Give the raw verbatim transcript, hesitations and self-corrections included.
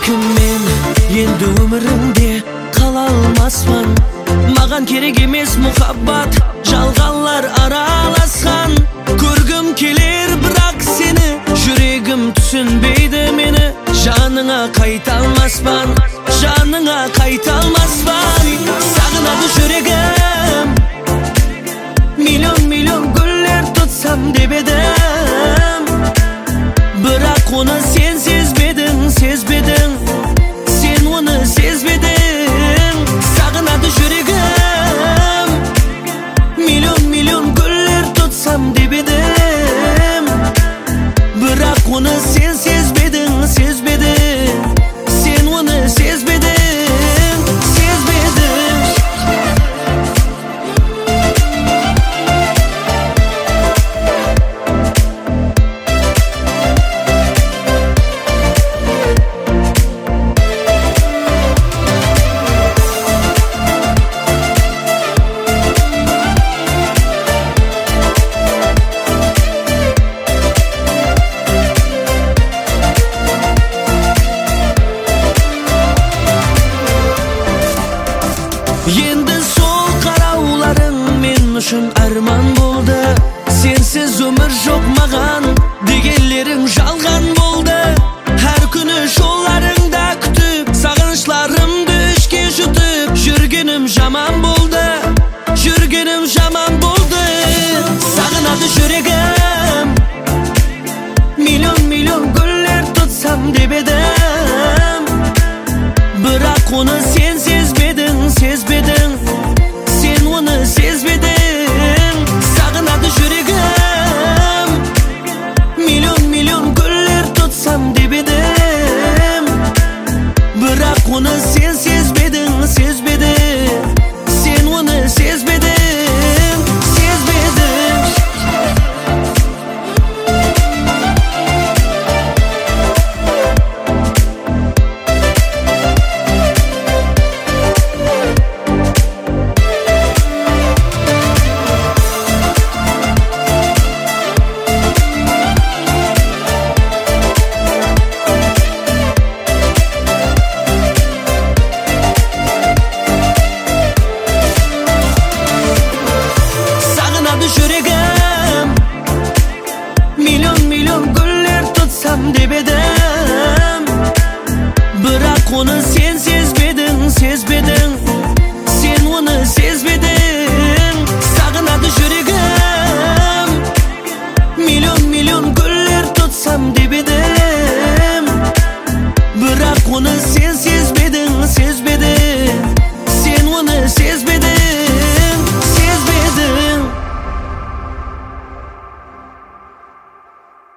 Bəlkім мен енді өміріңде қала алмасмын. Маған керек емес мұхаббат, жалғанлар араласқан. Көргім келер бірақ сені, жүрегім түсінбейді мені. Жаныңа қайта алмаспан, жаныңа қайта алмаспан. Сағынады жүрегім, миллион миллион гүлдер тұтсам деп едім. Бірақ оны сен сезбедің, сезбедің, сен оны сезбедің. Сағынады жүрегім, миллион миллион гүлдер тұтсам деп едім. Бірақ оны сен сезбедің, сезбедің, сен оны сезбедің, сезбедің. Енді сол қарауларың мен үшін арман болды. Сенсіз өмір жоқ маған дегенлерің жалған болды. Әр күні жолларыңда күтіп, сағынышларымды ішке жұтып, жүргенім жаман болды, жүргенім жаман болды. Сағынады жүрегім, миллион миллион гүлдер тұтсам деп едім. Бірақ оны сен сезбедің, сезбедің, сен оны сезбедің. Сағынады жүрегім, миллион миллион гүлдер тұтсам деп едім. Бірақ оны сен сезбедің, сезбедің, сен оны сезбедің, сезбедің. Жүрегім, миллион миллион гүлдер тұтсам деп едім. Бірақ оны сен сезбедің, сезбедің, сен оны сезбедің. Сағынады жүрегім, миллион миллион гүлдер тұтсам деп едім. Бірақ оны сен сезбедің, сезбедің, сен оны